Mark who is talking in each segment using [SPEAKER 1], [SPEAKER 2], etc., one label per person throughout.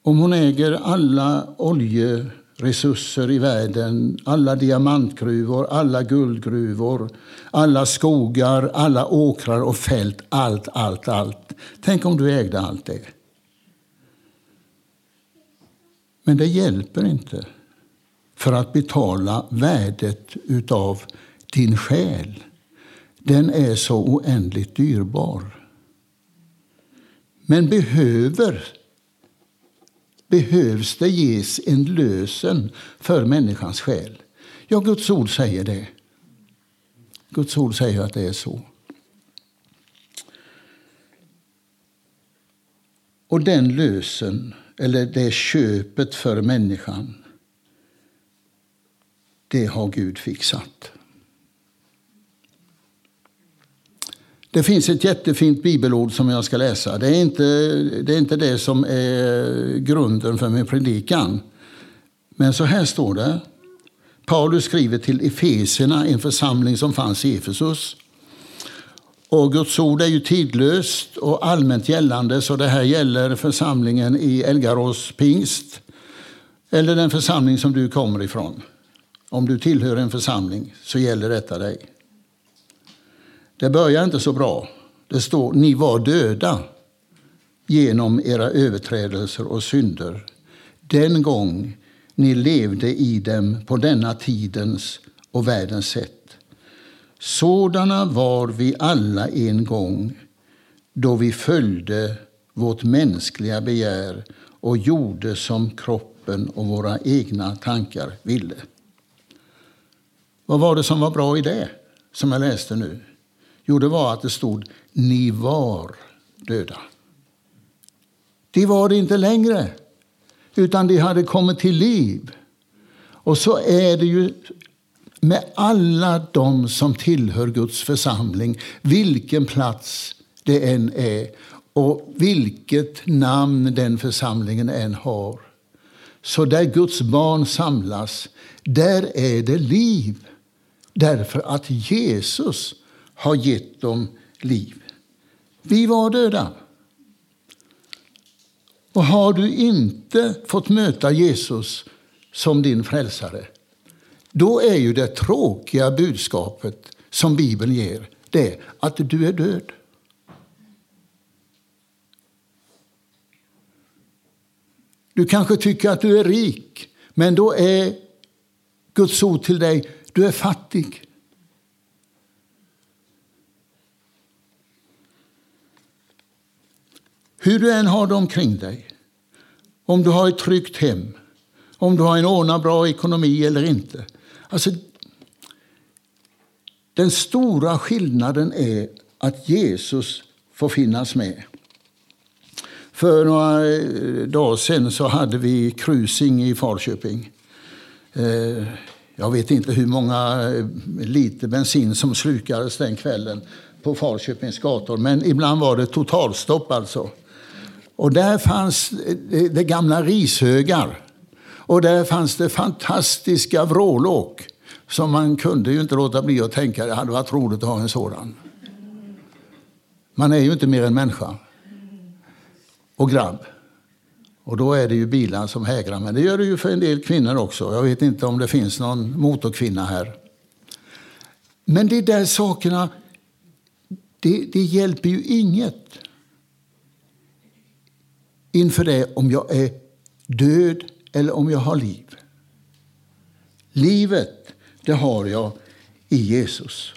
[SPEAKER 1] Om hon äger alla oljeresurser i världen, alla diamantgruvor, alla guldgruvor, alla skogar, alla åkrar och fält, allt. Tänk om du ägde allt det. Men det hjälper inte för att betala värdet utav din själ. Den är så oändligt dyrbar. Men behövs det ges en lösen för människans själ? Ja, Guds ord säger det. Guds ord säger att det är så. Och den lösen, eller det köpet för människan, det har Gud fixat. Det finns ett jättefint bibelord som jag ska läsa. Det är inte det som är grunden för min predikan. Men så här står det. Paulus skriver till Efeserna, en församling som fanns i Efesus. Och Guds ord är ju tidlöst och allmänt gällande, så det här gäller församlingen i Elgarås pingst. Eller den församling som du kommer ifrån. Om du tillhör en församling så gäller detta dig. Det börjar inte så bra. Det står, ni var döda genom era överträdelser och synder. Den gång ni levde i dem på denna tidens och världens sätt. Sådana var vi alla en gång då vi följde vårt mänskliga begär och gjorde som kroppen och våra egna tankar ville. Vad var det som var bra i det som jag läste nu? Jo, det var att det stod, ni var döda. De var det inte längre, utan de hade kommit till liv. Och så är det ju med alla de som tillhör Guds församling, vilken plats det än är och vilket namn den församlingen än har. Så där Guds barn samlas, där är det liv. Därför att Jesus har gett dem liv. Vi var döda. Och har du inte fått möta Jesus som din frälsare, då är ju det tråkiga budskapet som Bibeln ger, det att du är död. Du kanske tycker att du är rik, men då är Guds ord till dig, du är fattig. Hur du än har det omkring dig, om du har ett tryggt hem, om du har en ordnad bra ekonomi eller inte. Alltså, den stora skillnaden är att Jesus får finnas med. För några dagar sedan så hade vi cruising i Falköping. Jag vet inte hur många liter bensin som slukades den kvällen på Falköpings gator. Men ibland var det totalstopp alltså. Och där fanns det gamla rishögar. Och där fanns det fantastiska vrålåk. Som man kunde ju inte låta bli att tänka, det hade varit roligt att ha en sådan. Man är ju inte mer än människa. Och grabb. Och då är det ju bilar som hägrar. Men det gör det ju för en del kvinnor också. Jag vet inte om det finns någon motorkvinna här. Men de där sakerna, det hjälper ju inget. Inför det om jag är död eller om jag har liv. Livet, det har jag i Jesus.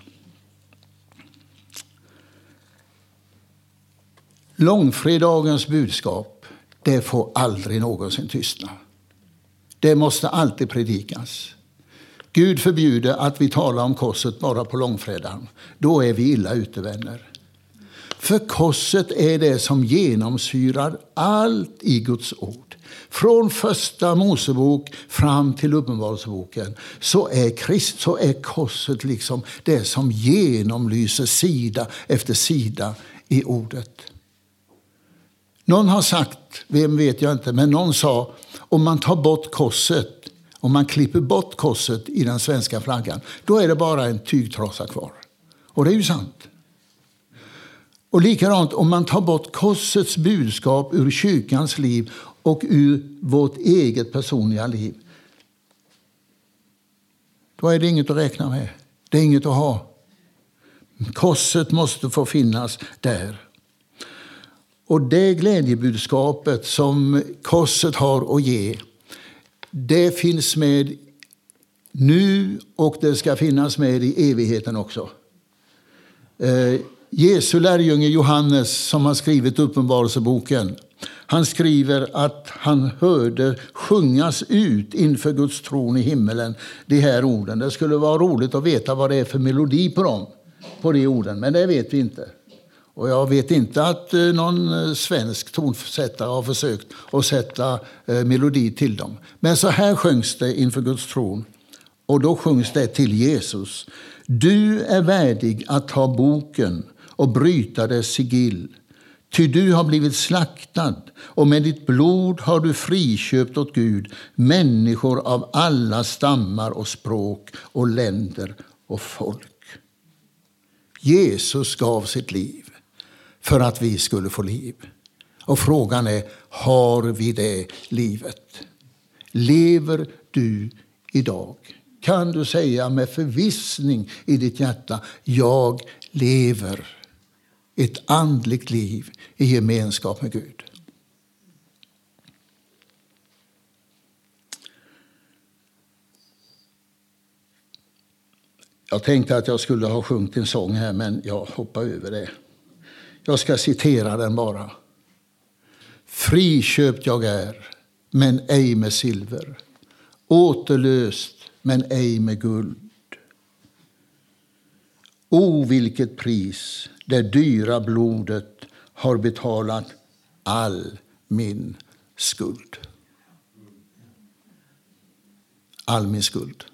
[SPEAKER 1] Långfredagens budskap, det får aldrig någonsin tystna. Det måste alltid predikas. Gud förbjuder att vi talar om korset bara på långfredagen. Då är vi illa ute, vänner. För korset är det som genomsyrar allt i Guds ord. Från första Mosebok fram till Uppenbarelseboken så är korset liksom det som genomlyser sida efter sida i ordet. Någon har sagt, vem vet jag inte, men någon sa, om man tar bort korset, om man klipper bort korset i den svenska flaggan, då är det bara en tygtrasa kvar. Och det är ju sant. Och likadant, om man tar bort korsets budskap ur kyrkans liv och ur vårt eget personliga liv, då är det inget att räkna med. Det är inget att ha. Korset måste få finnas där. Och det glädjebudskapet som korset har att ge, det finns med nu och det ska finnas med i evigheten också. Jesu lärjunge Johannes, som har skrivit Uppenbarelseboken, han skriver att han hörde sjungas ut inför Guds tron i himmelen de här orden. Det skulle vara roligt att veta vad det är för melodi på de orden, men det vet vi inte. Och jag vet inte att någon svensk tonsättare har försökt att sätta melodi till dem. Men så här sjöngs det inför Guds tron. Och då sjungs det till Jesus. Du är värdig att ta boken och bryta dess sigill. Ty du har blivit slaktad och med ditt blod har du friköpt åt Gud människor av alla stammar och språk och länder och folk. Jesus gav sitt liv för att vi skulle få liv. Och frågan är, har vi det livet? Lever du idag? Kan du säga med förvissning i ditt hjärta, jag lever ett andligt liv i gemenskap med Gud? Jag tänkte att jag skulle ha sjungit en sång här, men jag hoppar över det. Jag ska citera den bara. Friköpt jag är, men ej med silver. Återlöst, men ej med guld. O, vilket pris det dyra blodet har betalat all min skuld. All min skuld.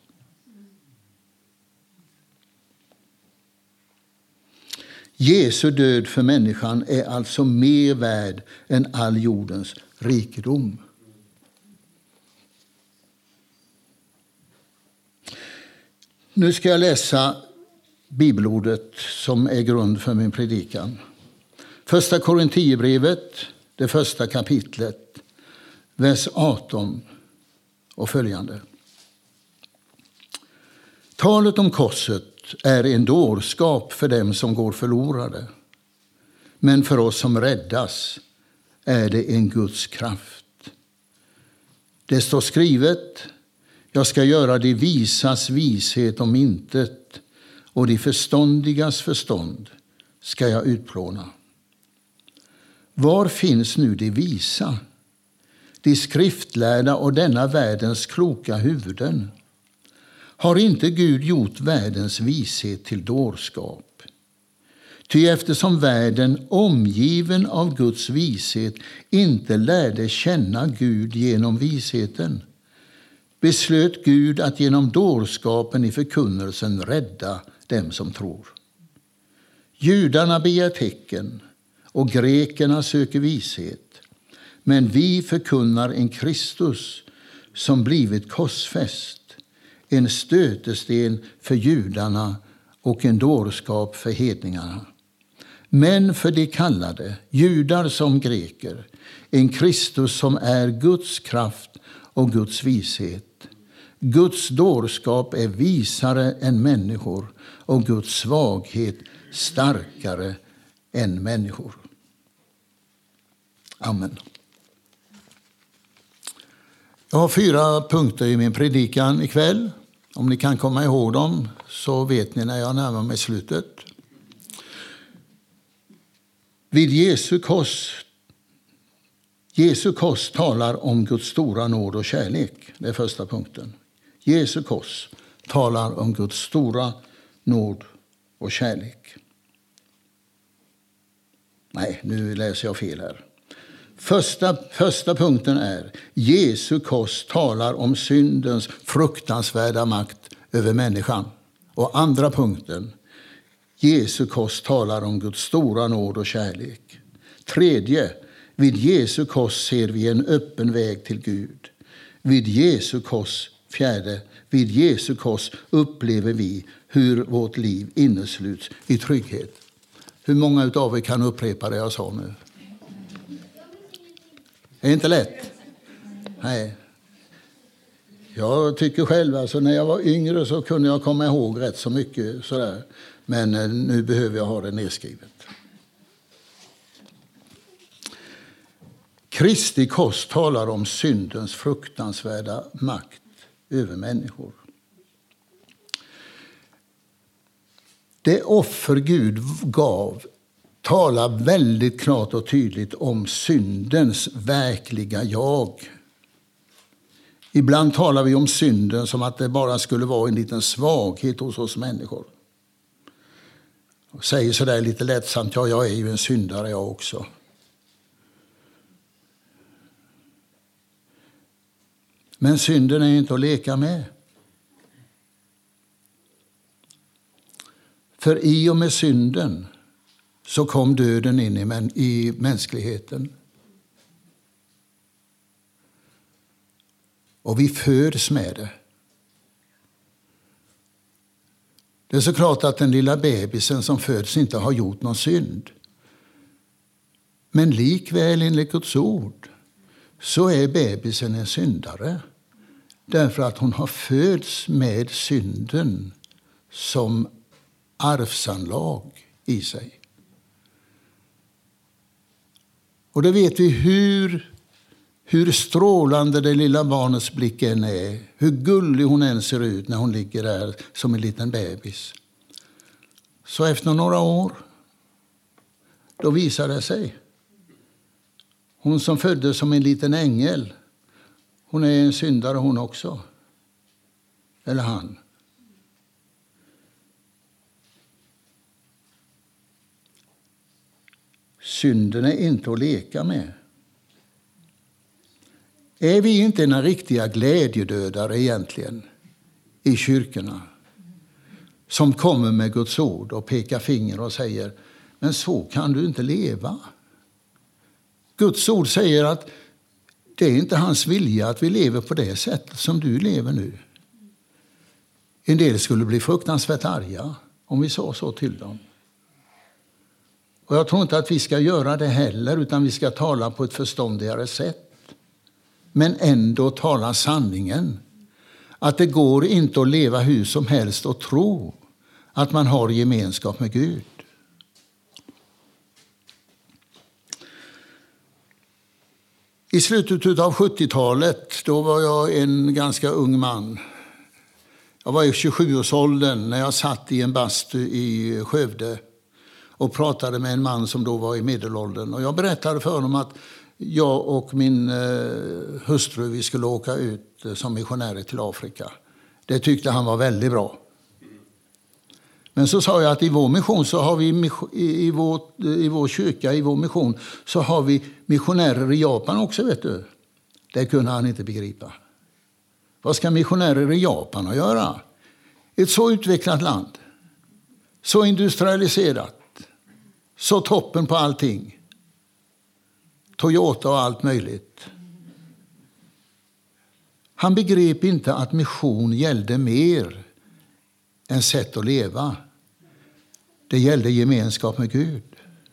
[SPEAKER 1] Jesu död för människan är alltså mer värd än all jordens rikedom. Nu ska jag läsa bibelordet som är grund för min predikan. Första Korinthierbrevet, det första kapitlet, vers 18 och följande. Talet om korset är en dårskap för dem som går förlorade. Men för oss som räddas är det en Guds kraft. Det står skrivet, jag ska göra de visas vishet om intet och de förståndigas förstånd ska jag utplåna. Var finns nu de visa, de skriftlärda och denna världens kloka huvuden? Har inte Gud gjort världens vishet till dårskap? Ty eftersom världen, omgiven av Guds vishet, inte lärde känna Gud genom visheten, beslöt Gud att genom dårskapen i förkunnelsen rädda dem som tror. Judarna begär tecken och grekerna söker vishet, men vi förkunnar en Kristus som blivit korsfäst, en stötesten för judarna och en dårskap för hedningarna. Men för de kallade, judar som greker, en Kristus som är Guds kraft och Guds vishet. Guds dårskap är visare än människor och Guds svaghet starkare än människor. Amen. Jag har 4 punkter i min predikan ikväll. Om ni kan komma ihåg dem så vet ni när jag närmar mig slutet. Vid Jesu kors talar om Guds stora nåd och kärlek. Det är första punkten. Jesu kors talar om Guds stora nåd och kärlek. Nej, nu läser jag fel här. Första punkten är Jesu kors talar om syndens fruktansvärda makt över människan. Och andra punkten, Jesu kors talar om Guds stora nåd och kärlek. Tredje, vid Jesu kors ser vi en öppen väg till Gud. Vid Jesu kors, fjärde, vid Jesu kors upplever vi hur vårt liv innesluts i trygghet. Hur många av er kan upprepa det jag sa nu? Det är inte lätt. Nej. Jag tycker själv, alltså när jag var yngre så kunde jag komma ihåg rätt så mycket sådär. Men nu behöver jag ha det nedskrivet. Kristi kors talar om syndens fruktansvärda makt över människor. Det offer Gud gav talar väldigt klart och tydligt om syndens verkliga jag. Ibland talar vi om synden som att det bara skulle vara en liten svaghet hos oss människor. Och säger så där lite lättsamt, ja, jag är ju en syndare jag också. Men synden är inte att leka med. För i och med synden så kom döden in i mänskligheten. Och vi föds med det. Det är så klart att den lilla bebisen som föds inte har gjort någon synd. Men likväl enligt Guds ord så är bebisen en syndare. Därför att hon har föds med synden som arvsanlag i sig. Och då vet vi hur strålande det lilla barnets blick än är. Hur gullig hon än ser ut när hon ligger där som en liten bebis. Så efter några år, då visar det sig. Hon som föddes som en liten ängel, hon är en syndare hon också. Eller han. Synden är inte att leka med. Är vi inte några riktiga glädjedödare egentligen i kyrkorna? Som kommer med Guds ord och pekar finger och säger, men så kan du inte leva. Guds ord säger att det är inte hans vilja att vi lever på det sättet som du lever nu. En del skulle bli fruktansvärt arga om vi sa så till dem. Och jag tror inte att vi ska göra det heller, utan vi ska tala på ett förståndigare sätt. Men ändå tala sanningen. Att det går inte att leva hur som helst och tro att man har gemenskap med Gud. I slutet av 70-talet, då var jag en ganska ung man. Jag var i 27-årsåldern när jag satt i en bastu i Skövde och pratade med en man som då var i medelåldern. Och jag berättade för honom att jag och min hustru, vi skulle åka ut som missionärer till Afrika. Det tyckte han var väldigt bra. Men så sa jag att i vår mission så har vi i vår kyrka, i vår mission så har vi missionärer i Japan också, vet du. Det kunde han inte begripa. Vad ska missionärer i Japan att göra? Ett så utvecklat land, så industrialiserat, så toppen på allting. Toyota och allt möjligt. Han begrep inte att mission gällde mer än sätt att leva. Det gällde gemenskap med Gud.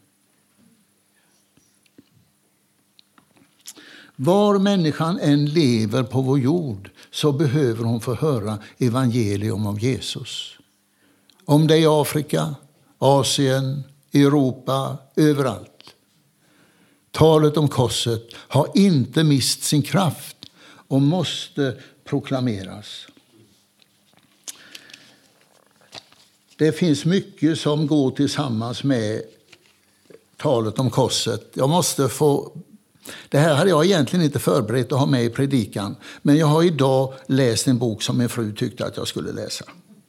[SPEAKER 1] Var människan än lever på vår jord så behöver hon få höra evangelium om Jesus. Om det är i Afrika, Asien, Europa, överallt. Talet om korset har inte mist sin kraft och måste proklameras. Det finns mycket som går tillsammans med talet om korset. Det här hade jag egentligen inte förberett att ha med i predikan. Men jag har idag läst en bok som min fru tyckte att jag skulle läsa.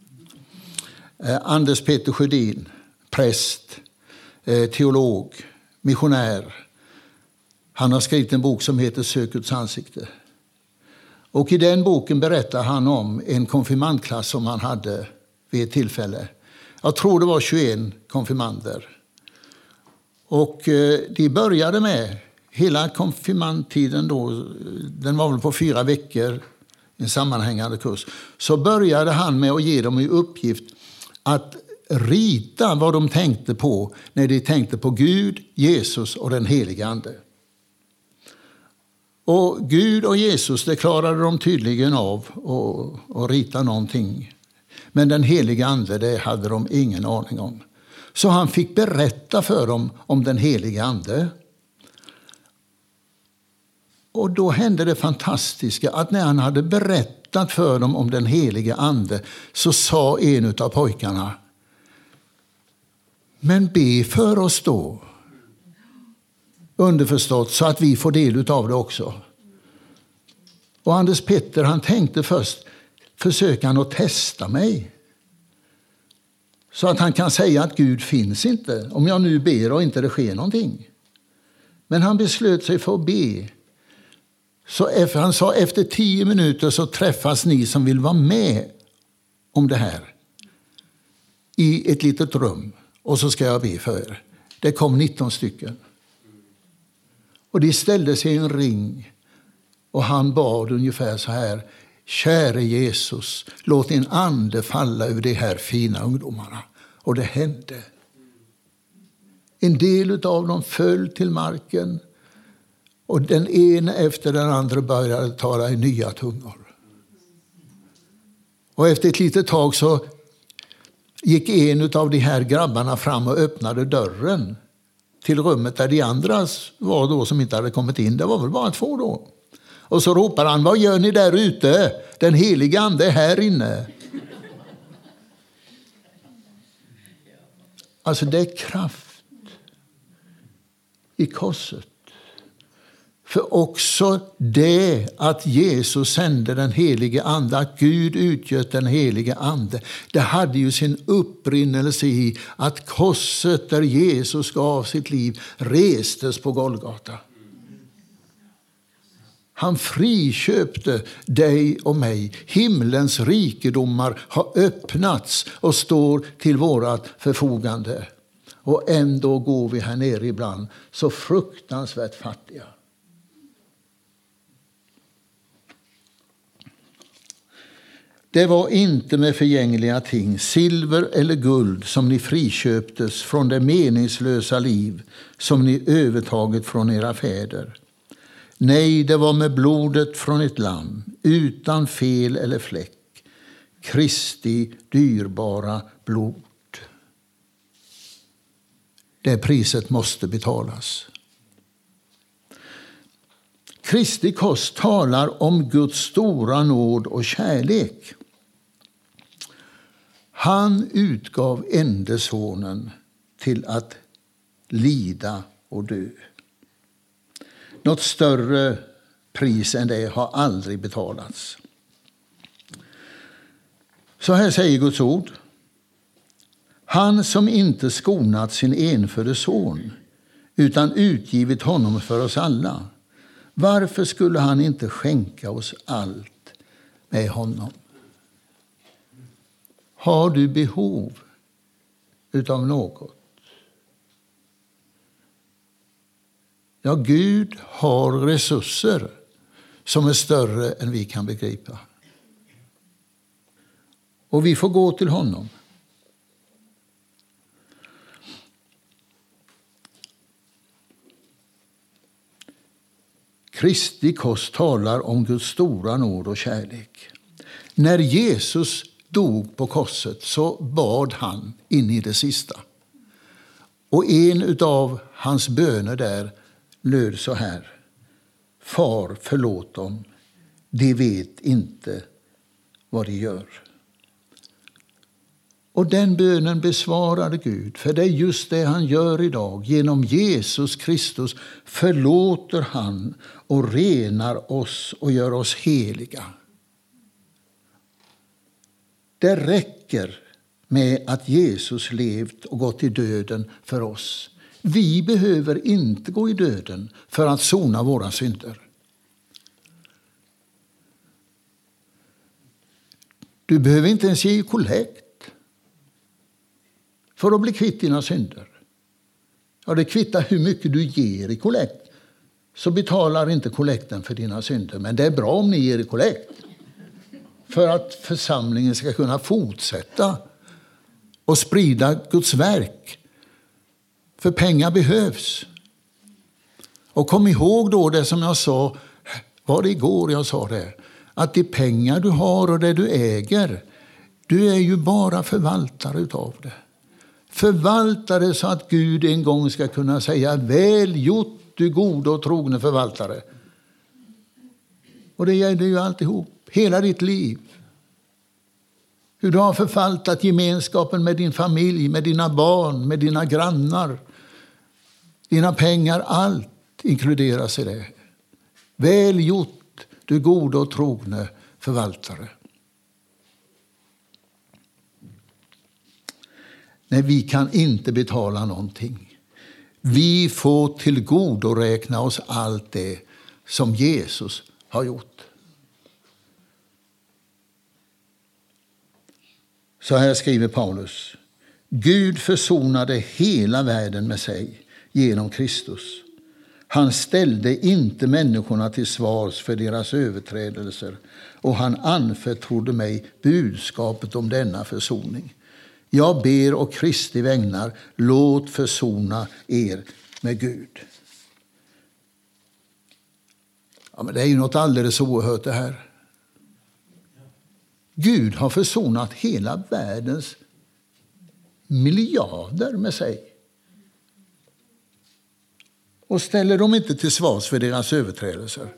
[SPEAKER 1] Anders Peter Sjödin, präst, teolog, missionär. Han har skrivit en bok som heter Sök Guds ansikte. Och i den boken berättar han om en konfirmandklass som han hade vid ett tillfälle. Jag tror det var 21 konfirmander. Och de började med hela konfirmandtiden då, den var väl på 4 veckor, en sammanhängande kurs. Så började han med att ge dem i uppgift att rita vad de tänkte på när de tänkte på Gud, Jesus och den helige Ande. Och Gud och Jesus, det klarade de tydligen av att rita någonting. Men den heliga ande, det hade de ingen aning om. Så han fick berätta för dem om den heliga ande. Och då hände det fantastiska att när han hade berättat för dem om den heliga ande så sa en av pojkarna: men be för oss då. Underförstått så att vi får del av det också. Och Anders Petter, han tänkte först, försöker han att testa mig? Så att han kan säga att Gud finns inte, om jag nu ber och inte det sker någonting. Men han beslöt sig för att be. Så han sa, efter 10 minuter så träffas ni som vill vara med om det här i ett litet rum. Och så ska jag be för er. Det kom 19 stycken. Och de ställde sig i en ring. Och han bad ungefär så här: käre Jesus, låt din ande falla över de här fina ungdomarna. Och det hände. En del av dem föll till marken. Och den ena efter den andra började tala i nya tungor. Och efter ett litet tag så gick en av de här grabbarna fram och öppnade dörren till rummet där de andra var då som inte hade kommit in. Det var väl bara 2 då. Och så ropade han: vad gör ni där ute? Den heliga ande är här inne. Alltså det är kraft i korset. För också det att Jesus sände den helige ande, att Gud utgöt den helige ande, det hade ju sin upprinnelse i att korset där Jesus gav sitt liv restes på Golgata. Han friköpte dig och mig. Himlens rikedomar har öppnats och står till vårat förfogande. Och ändå går vi här nere ibland så fruktansvärt fattiga. Det var inte med förgängliga ting, silver eller guld, som ni friköptes från det meningslösa liv som ni övertagit från era fäder. Nej, det var med blodet från ett lamm, utan fel eller fläck, Kristi dyrbara blod. Det priset måste betalas. Kristi kors talar om Guds stora nåd och kärlek. Han utgav ende sonen till att lida och dö. Något större pris än det har aldrig betalats. Så här säger Guds ord: han som inte skonat sin enfödde son utan utgivit honom för oss alla, varför skulle han inte skänka oss allt med honom? Har du behov utav något? Ja, Gud har resurser som är större än vi kan begripa. Och vi får gå till honom. Kristi kors talar om Guds stora nåd och kärlek. När Jesus dog på korset så bad han in i det sista. Och en av hans böner där löd så här: Far, förlåt dem, de vet inte vad de gör. Och den bönen besvarade Gud, för det är just det han gör idag. Genom Jesus Kristus förlåter han och renar oss och gör oss heliga. Det räcker med att Jesus levt och gått i döden för oss. Vi behöver inte gå i döden för att sona våra synder. Du behöver inte ens ge kollekt för att bli kvitt dina synder. Ja, det kvittar hur mycket du ger i kollekt, så betalar inte kollekten för dina synder. Men det är bra om ni ger i kollekt, för att församlingen ska kunna fortsätta och sprida Guds verk. För pengar behövs. Och kom ihåg då det som jag sa, var det igår jag sa det, att de pengar du har och det du äger, du är ju bara förvaltare utav det. Förvaltare så att Gud en gång ska kunna säga: väl gjort, du gode och trogne förvaltare. Och det gäller ju alltihop, hela ditt liv. Hur du har förvaltat gemenskapen med din familj, med dina barn, med dina grannar. Dina pengar, allt inkluderas i det. Väl gjort, du gode och trogne förvaltare. Nej, vi kan inte betala någonting. Vi får tillgodoräkna oss allt det som Jesus har gjort. Så här skriver Paulus: Gud försonade hela världen med sig genom Kristus. Han ställde inte människorna till svars för deras överträdelser, och han anförtrodde mig budskapet om denna försoning. Jag ber och Kristi vägnar, låt försona er med Gud. Ja, men det är ju något alldeles oerhört det här. Gud har försonat hela världens miljarder med sig. Och ställer dem inte till svars för deras överträdelser.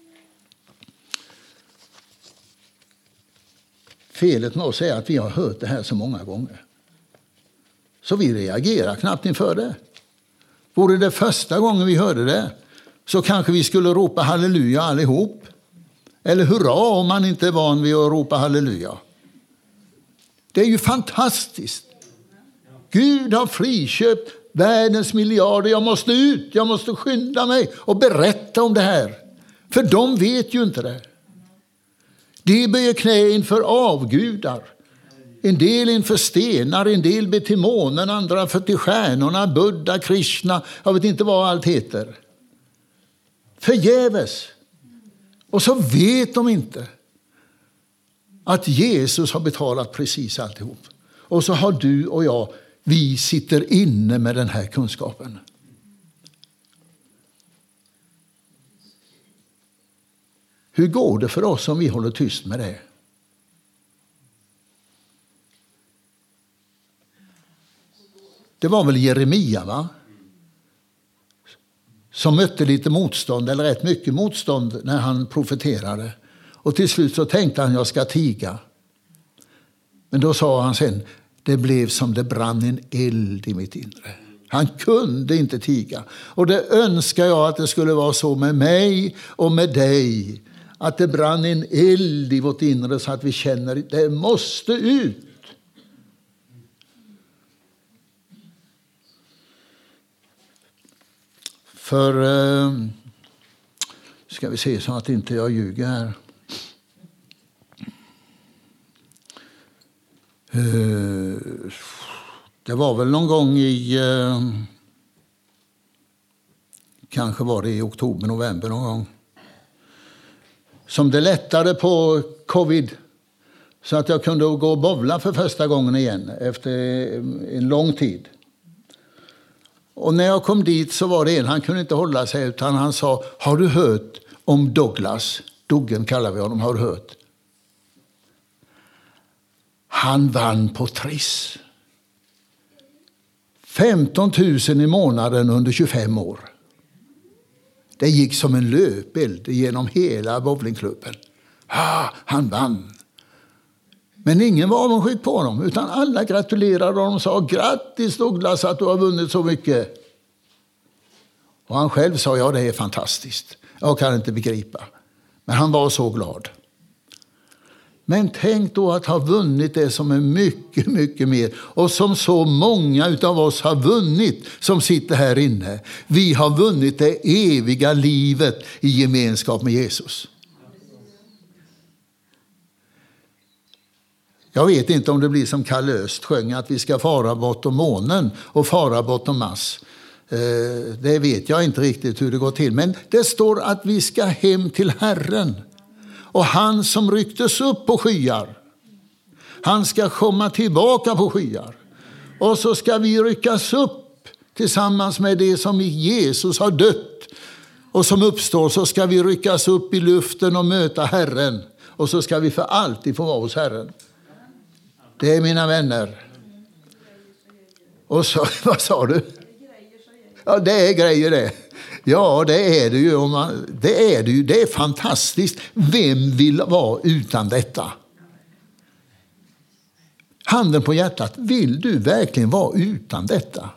[SPEAKER 1] Felet med oss är att vi har hört det här så många gånger. Så vi reagerar knappt inför det. Vore det första gången vi hörde det, så kanske vi skulle ropa halleluja allihop. Eller hurra om man inte är van vid att ropa halleluja. Det är ju fantastiskt. Gud har friköpt världens miljarder. Jag måste ut, jag måste skynda mig och berätta om det här. För de vet ju inte det. De böjer knä inför avgudar. En del inför stenar, en del ber till månen, andra för till stjärnorna, Buddha, Krishna, jag vet inte vad allt heter. Förgäves. Och så vet de inte att Jesus har betalat precis alltihop. Och så har du och jag, vi sitter inne med den här kunskapen. Hur går det för oss om vi håller tyst med det? Det var väl Jeremia, va? Som mötte lite motstånd, eller rätt mycket motstånd, när han profeterade. Och till slut så tänkte han: jag ska tiga. Men då sa han sen: det blev som det brann en eld i mitt inre. Han kunde inte tiga. Och det önskar jag att det skulle vara så med mig och med dig. Att det brann en eld i vårt inre så att vi känner att det måste ut. För ska vi se så att inte jag ljuger här. Det var väl någon gång i kanske var det i oktober, november någon gång, som det lättade på covid, så att jag kunde gå och bowla för första gången igen efter en lång tid. Och när jag kom dit så var det en, han kunde inte hålla sig, utan han sa: har du hört om Douglas? Doggen kallar vi honom, har du hört? Han vann på Triss. 15 000 i månaden under 25 år. Det gick som en löpeld genom hela bowlingklubben. Han vann. Men ingen var avundsjuk på honom, utan alla gratulerade honom och sa: grattis Douglas att du har vunnit så mycket. Och han själv sa: ja, det är fantastiskt. Jag kan inte begripa. Men han var så glad. Men tänk då att ha vunnit det som är mycket, mycket mer. Och som så många utav oss har vunnit som sitter här inne. Vi har vunnit det eviga livet i gemenskap med Jesus. Jag vet inte om det blir som Kalle Öst sjöng, att vi ska fara bortom månen och fara bortom Mars. Det vet jag inte riktigt hur det går till. Men det står att vi ska hem till Herren. Och han som rycktes upp på skyar, han ska komma tillbaka på skyar. Och så ska vi ryckas upp tillsammans med det som Jesus har dött och som uppstår, så ska vi ryckas upp i luften och möta Herren. Och så ska vi för alltid få vara hos Herren. Det är mina vänner. Och så, vad sa du? Ja, det är grejer det. Ja, det är det ju. Det är det ju. Det är fantastiskt. Vem vill vara utan detta? Handen på hjärtat. Vill du verkligen vara utan detta?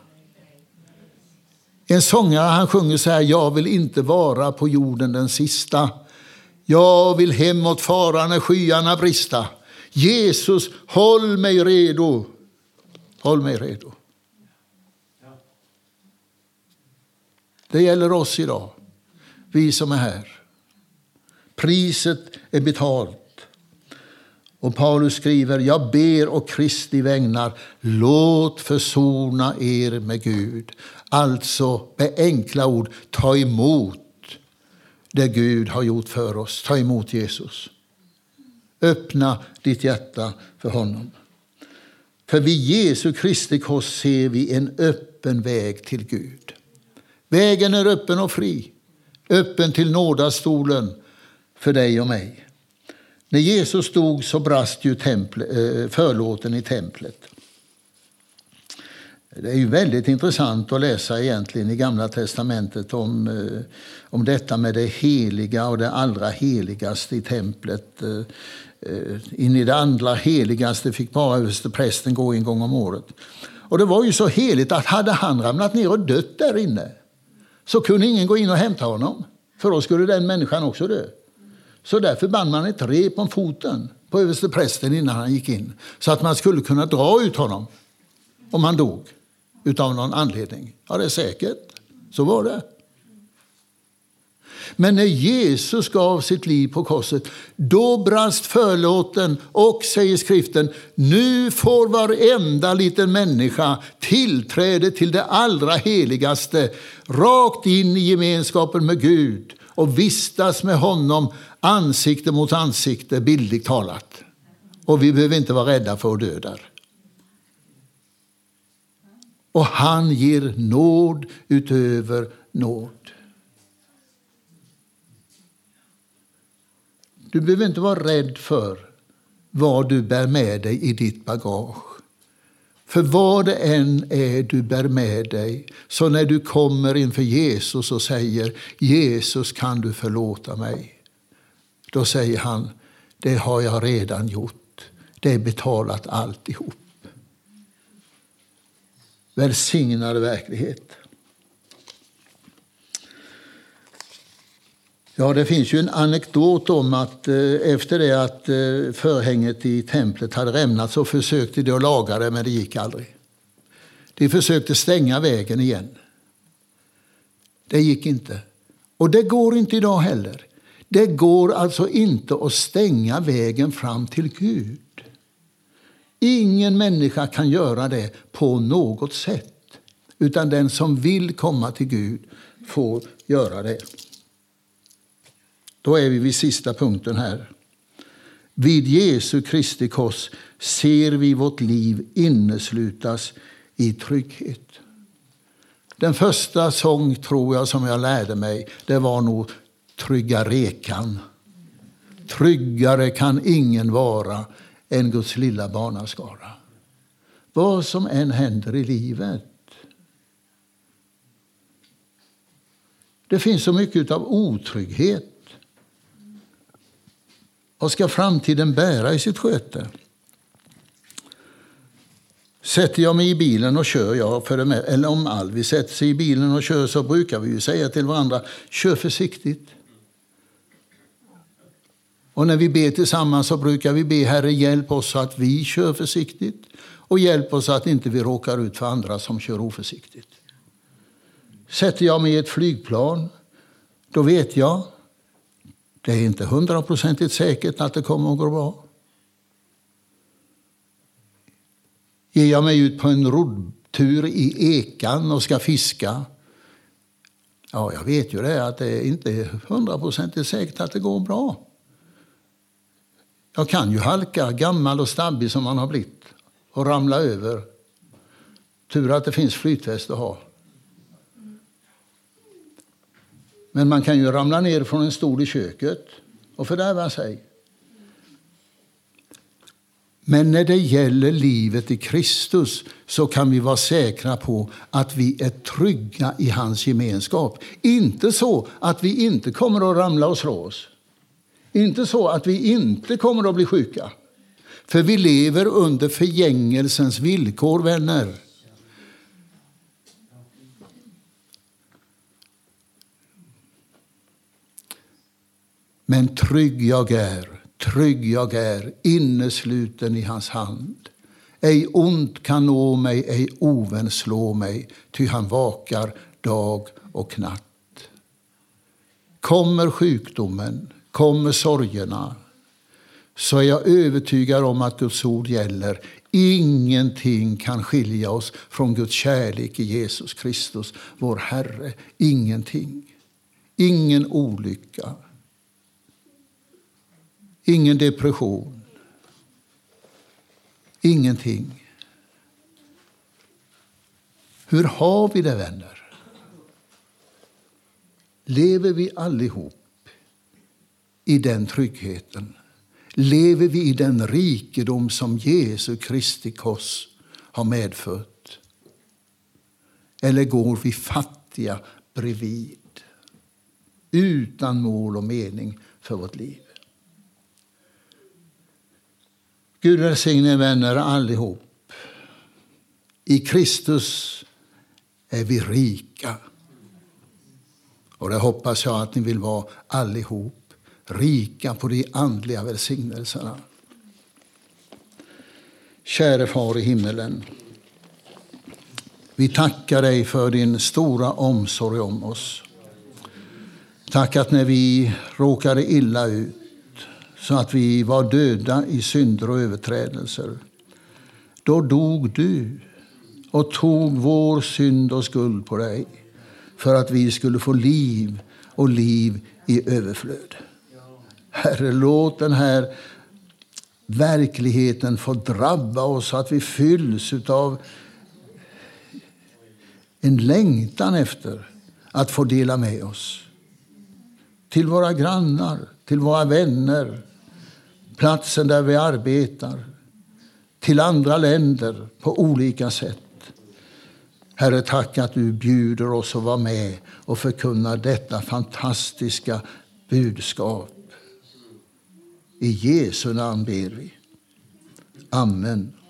[SPEAKER 1] En sångare, han sjunger så här: jag vill inte vara på jorden den sista. Jag vill hemåt fara när skyarna brista. Jesus, håll mig redo. Håll mig redo. Det gäller oss idag. Vi som är här. Priset är betalt. Och Paulus skriver: jag ber och Kristi vägnar, låt försona er med Gud. Alltså med enkla ord, ta emot det Gud har gjort för oss. Ta emot Jesus. Öppna ditt hjärta för honom. För vid Jesu Kristi kors ser vi en öppen väg till Gud. Vägen är öppen och fri. Öppen till nådastolen för dig och mig. När Jesus stod så brast ju förlåten i templet. Det är ju väldigt intressant att läsa egentligen i Gamla testamentet om detta med det heliga och det allra heligaste i templet. In i det allra heligaste fick bara översteprästen gå en gång om året. Och det var ju så heligt att hade han ramlat ner och dött där inne, så kunde ingen gå in och hämta honom. För då skulle den människan också dö. Så därför band man ett rep om foten på översteprästen innan han gick in. Så att man skulle kunna dra ut honom om han dog utav någon anledning. Ja, det är säkert. Så var det. Men när Jesus gav sitt liv på korset, då brast förlåten och, säger skriften, nu får varenda liten människa tillträde till det allra heligaste, rakt in i gemenskapen med Gud och vistas med honom ansikte mot ansikte, bildligt talat. Och vi behöver inte vara rädda för att dö där. Och han ger nåd utöver nåd. Du behöver inte vara rädd för vad du bär med dig i ditt bagage. För vad det än är du bär med dig, så när du kommer inför Jesus och säger: Jesus, kan du förlåta mig? Då säger han: det har jag redan gjort. Det är betalat alltihop. Välsignad verklighet. Ja, det finns ju en anekdot om att efter det att förhänget i templet hade rämnat, så försökte de att laga det, men det gick aldrig. De försökte stänga vägen igen. Det gick inte. Och det går inte idag heller. Det går alltså inte att stänga vägen fram till Gud. Ingen människa kan göra det på något sätt. Utan den som vill komma till Gud får göra det. Då är vi vid sista punkten här. Vid Jesu Kristi kors ser vi vårt liv inneslutas i trygghet. Den första sång, tror jag, som jag lärde mig, det var nog Trygga rekan. Tryggare kan ingen vara än Guds lilla barnaskara. Vad som än händer i livet. Det finns så mycket av otrygghet. Vad ska framtiden bära i sitt sköte? Sätter jag mig i bilen och kör, eller om Alvi sätter sig i bilen och kör, så brukar vi ju säga till varandra: kör försiktigt. Och när vi ber tillsammans så brukar vi be: Herre, hjälp oss så att vi kör försiktigt, och hjälp oss så att inte vi råkar ut för andra som kör oförsiktigt. Sätter jag mig i ett flygplan, då vet jag, det är inte 100% säkert att det kommer att gå bra. Ger jag mig ut på en roddtur i ekan och ska fiska, ja, jag vet ju det, att det inte är 100% säkert att det går bra. Jag kan ju halka, gammal och stabbig som man har blivit, och ramla över. Tur att det finns flytväst att ha. Men man kan ju ramla ner från en stol i köket och fördärva sig. Men när det gäller livet i Kristus så kan vi vara säkra på att vi är trygga i hans gemenskap. Inte så att vi inte kommer att ramla och slå oss. Inte så att vi inte kommer att bli sjuka. För vi lever under förgängelsens villkor, vänner. Men trygg jag är, innesluten i hans hand. Ej ont kan nå mig, ej ovän slå mig, ty han vakar dag och natt. Kommer sjukdomen, kommer sorgerna, så är jag övertygad om att Guds ord gäller. Ingenting kan skilja oss från Guds kärlek i Jesus Kristus, vår Herre. Ingenting. Ingen olycka. Ingen depression. Ingenting. Hur har vi det, vänner? Lever vi allihop i den tryggheten? Lever vi i den rikedom som Jesu Kristi kors har medfört? Eller går vi fattiga bredvid, utan mål och mening för vårt liv? Gud välsigne vänner allihop. I Kristus är vi rika. Och det hoppas jag att ni vill vara allihop. Rika på de andliga välsignelserna. Käre far i himmelen. Vi tackar dig för din stora omsorg om oss. Tack att när vi råkade illa ut, så att vi var döda i synder och överträdelser, då dog du och tog vår synd och skuld på dig för att vi skulle få liv och liv i överflöd. Herre, låt den här verkligheten få drabba oss så att vi fylls av en längtan efter att få dela med oss till våra grannar, till våra vänner, platsen där vi arbetar, till andra länder på olika sätt. Herre, tack att du bjuder oss att vara med och förkunna detta fantastiska budskap. I Jesu namn ber vi. Amen.